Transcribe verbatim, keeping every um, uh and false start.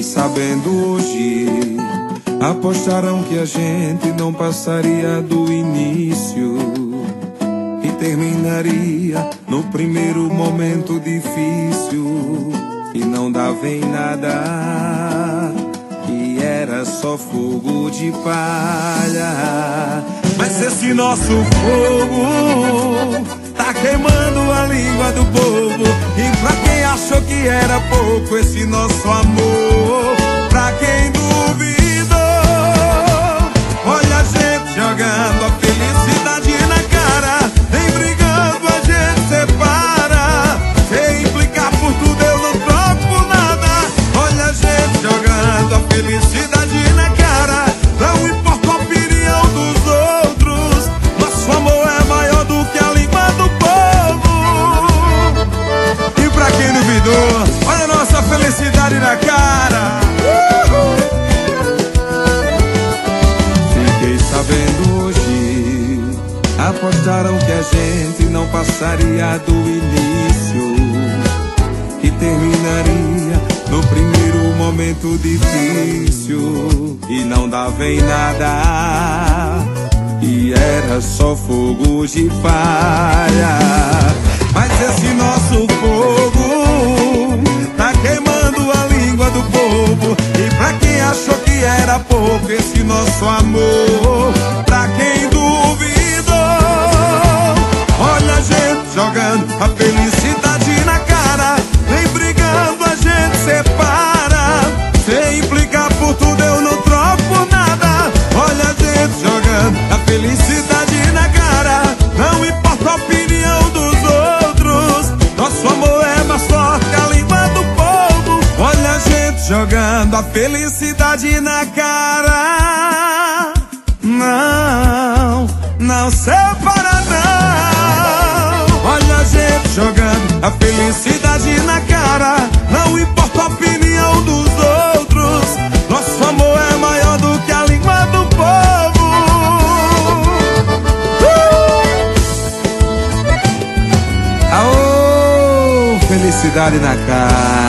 Fiquei sabendo hoje, apostaram que a gente não passaria do início e terminaria no primeiro momento difícil, e não dava em nada, e era só fogo de palha. Mas esse nosso fogo tá queimando a língua do povo, e pra quem achou que era pouco esse nosso amor, pra quem duvidou, olha a gente jogando a felicidade na cara, nem brigando a gente separa, sem implicar por tudo eu não troco por nada. Olha a gente jogando a felicidade na cara, não importa a opinião dos outros, nosso amor é maior do que a língua do povo. E pra quem duvidou, olha a nossa felicidade na cara. Fiquei sabendo hoje, apostaram que a gente não passaria do início e terminaria no primeiro momento difícil, e não dava em nada, e era só fogo de palha. Mas esse nosso fogo tá queimando a língua do povo, e pra quem achou que era pouco esse nosso amor, pra quem duvidou, olha a gente jogando a felicidade na cara, nem brigando a gente separa, sem implicar por tudo eu não troco por nada. Olha a gente jogando a felicidade na cara, não importa a opinião dos outros, nosso amor é mais forte que a língua do povo. Olha a gente jogando a felicidade na cara, não, não separa não. Olha a gente jogando a felicidade na cara, não importa a opinião dos outros, nosso amor é maior do que a língua do povo. uh! Aô, felicidade na cara.